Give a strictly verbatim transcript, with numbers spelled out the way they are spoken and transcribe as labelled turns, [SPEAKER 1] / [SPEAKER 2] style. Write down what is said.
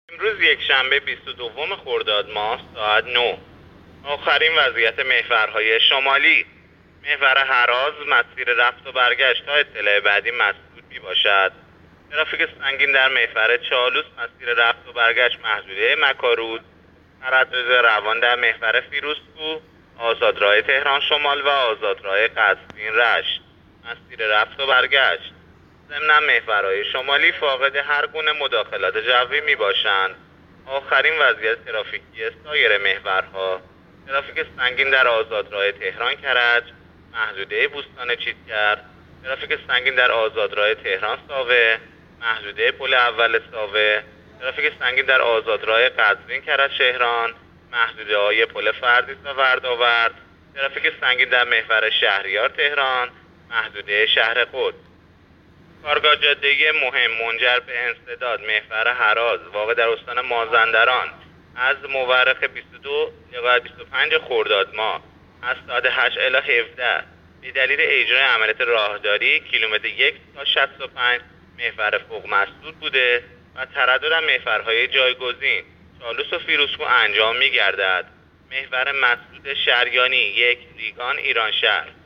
[SPEAKER 1] امروز یک شنبه بیست و دوم خرداد ماه ساعت نه. آخرین وضعیت محورهای شمالی. محور هراز مسیر رفت و برگشت تا اطلاع بعدی مسدود می باشد. ترافیک سنگین در محور چالوس مسیر رفت و برگشت محدوده مکارود. تردد روان در محور فیروزکوه، آزادراه تهران شمال و آزادراه قزوین رشت مسیر رفت و برگشت. ضمن محورهای شمالی فاقد هر گونه مداخلات جوی می باشند. آخرین وضعیت ترافیکی سایر محورها: ترافیک سنگین در آزادراه تهران کرج محدوده بوستان چیتگر، ترافیک سنگین در آزادراه تهران ساوه محدوده پل اول ساوه، ترافیک سنگین در آزادراه قزوین کرج شهران محدوده های پل فردیس و وردآورد، ترافیک سنگین در محور شهریار تهران محدوده شهر قدس. کارگاه جاده مهم منجر به انسداد محور هراز واقع در استان مازندران از مورخ بیست و دو تا بیست و پنج خرداد ماه از ساعت هشت الی هفده به دلیل اجرای عملیات راهداری کیلومتر یک تا شصت و پنج محور فوق مسدود بوده و تردد در محورهای جایگزین چالوس و فیروزکوه انجام می گردد. محور مسدود شریانی یک ریگان ایران شهر